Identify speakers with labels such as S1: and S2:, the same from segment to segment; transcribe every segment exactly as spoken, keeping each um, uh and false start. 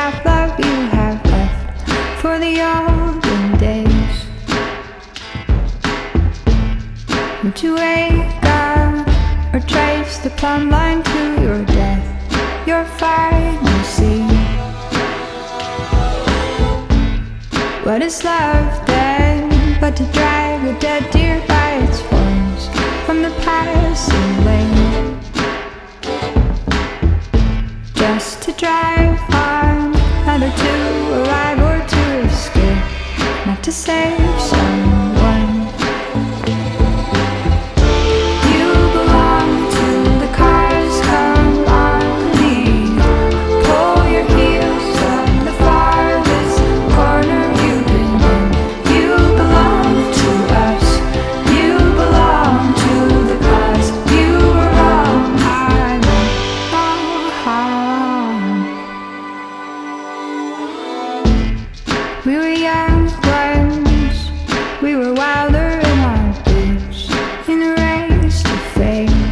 S1: half love you have left for the olden days. Would you wake up or trace the plumb line to your death, your final scene? What is love then but to drag a dead deer by its horns from the passing lane, just to drive on, either to arrive or to escape, not to save someone. You belong to the cars, come on, leave. Pull your heels from the farthest corner you've been in. You belong to us, you belong to the cause. You were wrong, I'm wrong. We were young ones, we were wilder in our boots, in a race to fame.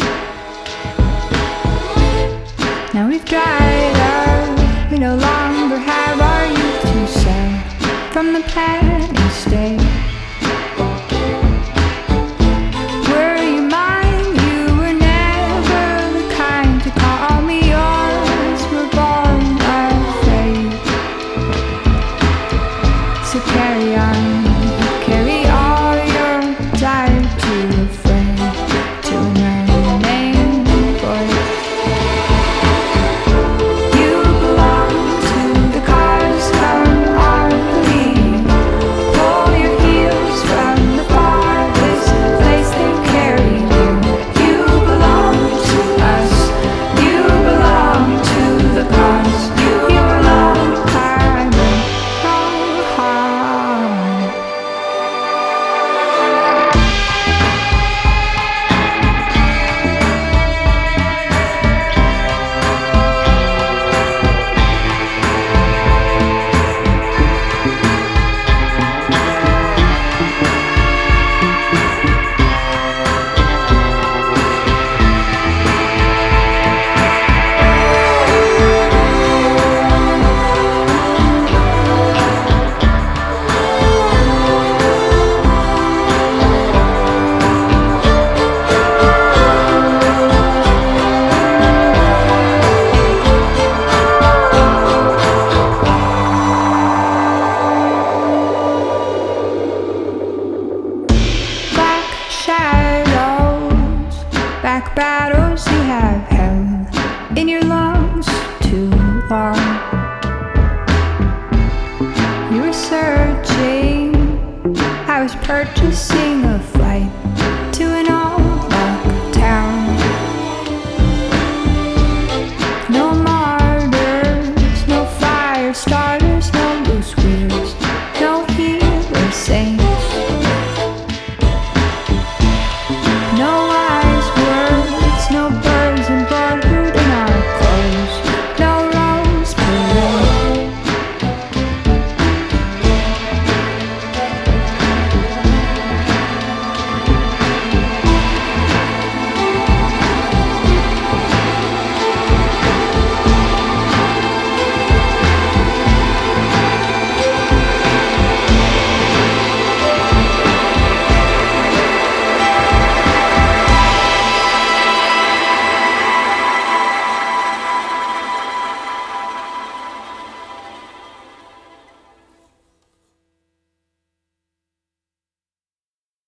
S1: Now we've dried up, we no longer have our youth to sell from the penny state. Were you mine? You were never the kind to call me yours. We're born afraid. So carry on, carry all your time to a friend, to another name, boy. You belong to the cars, come on, leave. Pull your heels from the farthest place they carry you. You belong to us, you belong to the cause. You were long time and hard. Black shadows, back battles you have held in your lungs too long. You were searching, I was perched